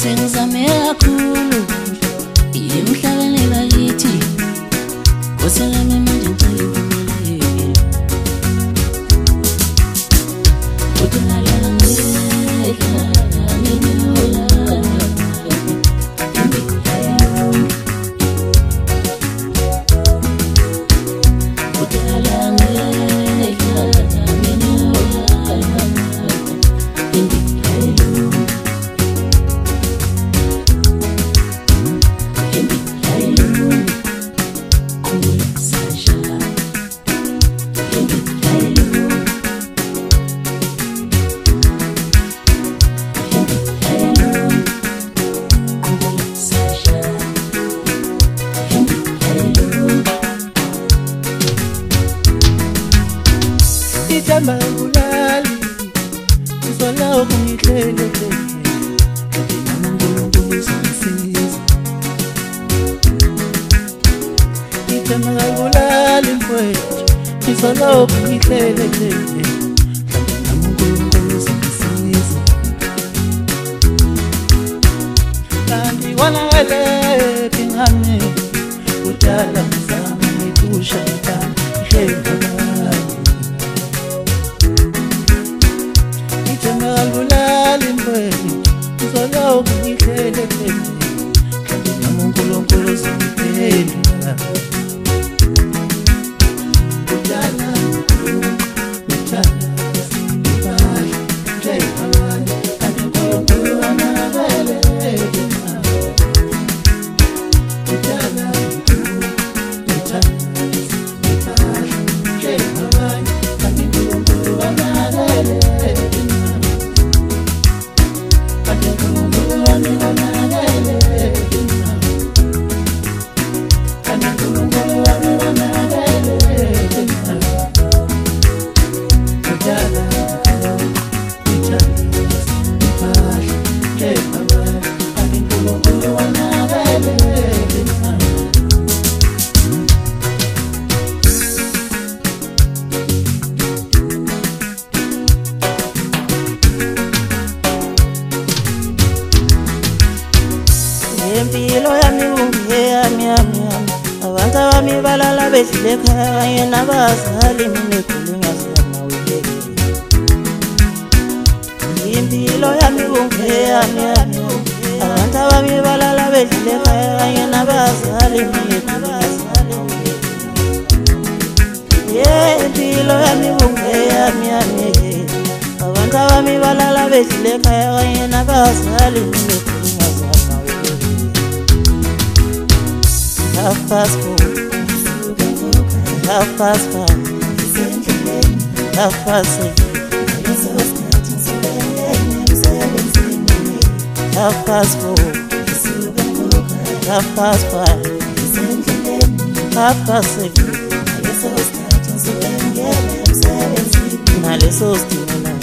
sengizame kakhulu imhlabeni lakithi koselami manje ngicela impumelelo udinala ngehla ngiyola Ulali uzola ukungihlele uNkulunkulu uzangisiza ithemba ulali mfowethu uzola ukungihlele uNkulunkulu uzangisiza kanti wanale pingane udala mzama ngikusha ngihlela Ulali mfowethu uzola ukungihlele kanti uNkulunkulu uzangiphendula udala Impilo yami ungeyami abantu bami balala bedlile ekhaya nabazali mina ekhulunywa siyamawele impilo yami ungeyami abantu bami balala bedlile ekhaya nabazali mina ekhulunywa impilo yami ungeyami abantu bami balala bedlile ekhaya nabazali mina Fast forward, fast forward, fast forward,